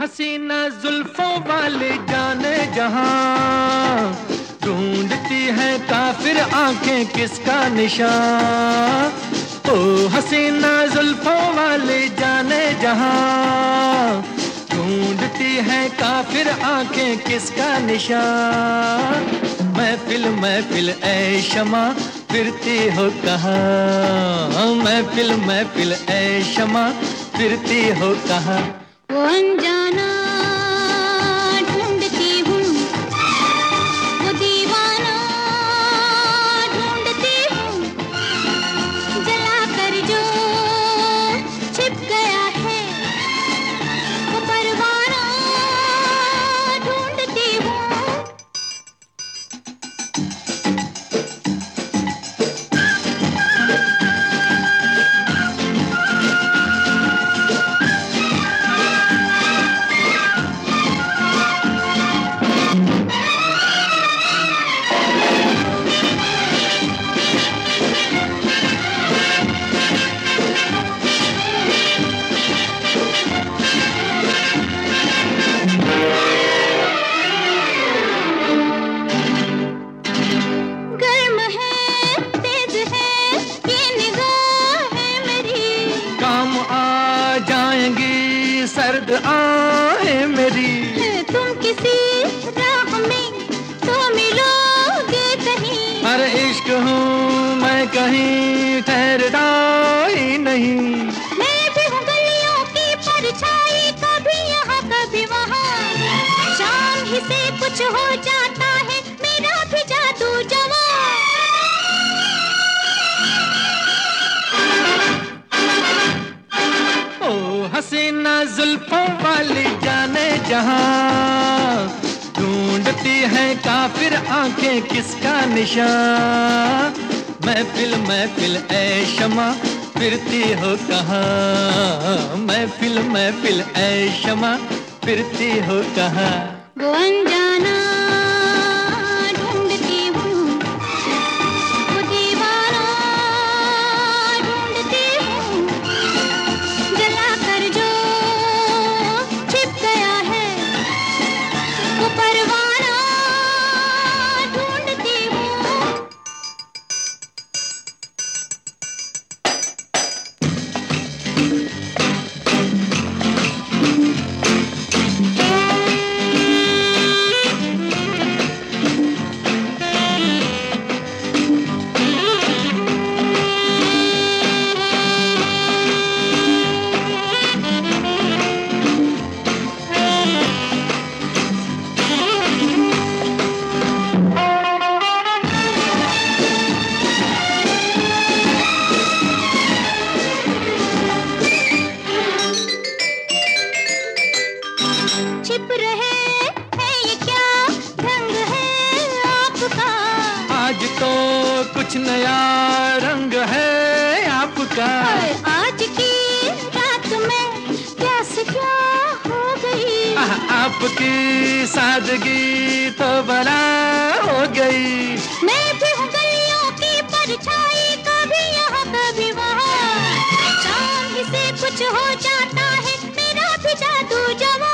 हसीना जुल्फों वाली जाने जहां, ढूंढती है काफिर आंखें किसका निशान। ओ हसीना जुल्फों वाली जाने जहां, ढूंढती है काफिर आंखें किसका निशान। महफिल महफिल ऐ शमा फिरती हो कहाँ, महफिल महफिल ऐ शमा फिरती हो कहाँ। वो अनजाना ढूंढती हूँ, वो दीवाना ढूंढती हूँ, जला कर जो छिप गया है वो परवाना ढूंढती हूँ। सर्द आए मेरी, तुम किसी राह में तो मिलोगे कहीं। अरे इश्क हूँ मैं कहीं ठहरता ही नहीं। मैं भी हूँ गलियों की परछाई, कभी यहाँ कभी वहाँ, शाम ही से कुछ हो जाता है मेरा भी जादू जवां। हसीना जुल्फों वाली जाने जहां, ढूंढती है काफिर आंखें किसका निशान। महफिल महफिल ऐ शमा फिरती हो कहाँ, महफिल महफिल ऐ शमा फिरती हो कहाँ। वो अनजाना ढूंढती हूँ, वो दीवाना ढूंढती हूँ, जला कर जो छिप गया है वो परवाना ढूंढती हूँ। छिप रहे है ये क्या रंग है आपका, आज तो कुछ नया रंग है आपका। आज की रात में प्यास क्या हो गई, आपकी सादगी तो बला हो गई। मैं भी हूँ गलियों की परछाई, कभी यहाँ कभी वहाँ, शाम ही से कुछ हो जाता है मेरा भी जादू जवां।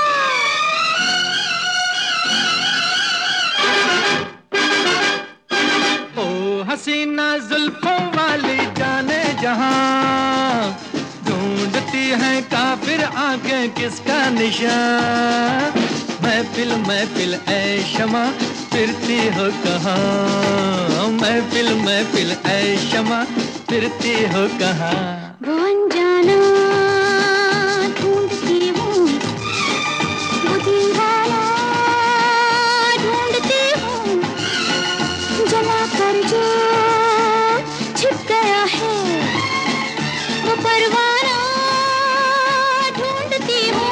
हसीना जुल्फों वाली जाने जहां, ढूंढती है काफिर आंखें किसका निशान। महफिल महफिल ऐ शमा फिरती हो कहाँ, महफिल महफिल ऐ शमा फिरती हो कहाँ। वो अनजाना ढूंढती हूँ, वो दीवाना ढूंढती हूँ, जला कर जो छिप गया है वो परवाना ढूंढती हूँ।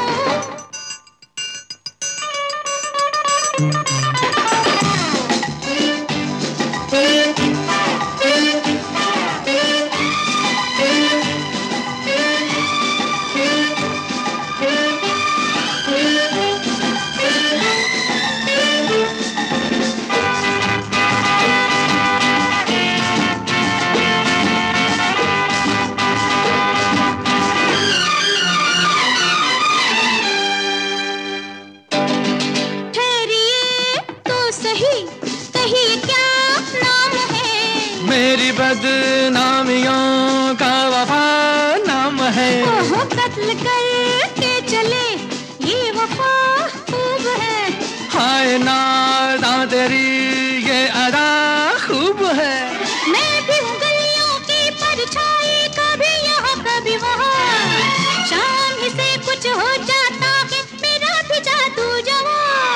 बदनामियों का वफा नाम है। ओहो कत्ल करके चले ये वफा खूब है। हाय नादा तेरी ये अदा खूब है। मैं भी हूँ गलियों की परछाई, कभी यहाँ कभी वहाँ, शाम ही से कुछ हो जाता है मेरा भी जादू जवां।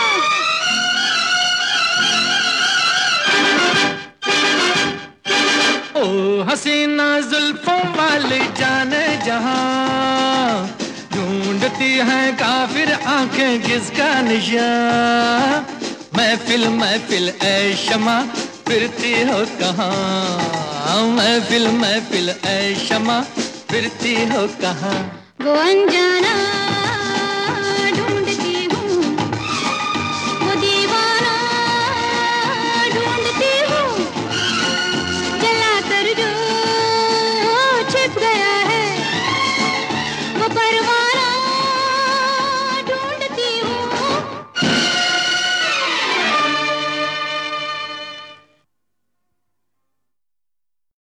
ओ हसीना जुल्फों वाली जाने जहां, ढूंढती है काफिर आंखें किसका निशान। महफिल महफिल ऐ शमा फिरती हो कहाँ, महफिल महफिल ऐ शमा फिरती हो कहाँ। वो अनजाना ढूंढती हूँ, वो दीवाना ढूंढती हूँ, जला कर जो छिप गया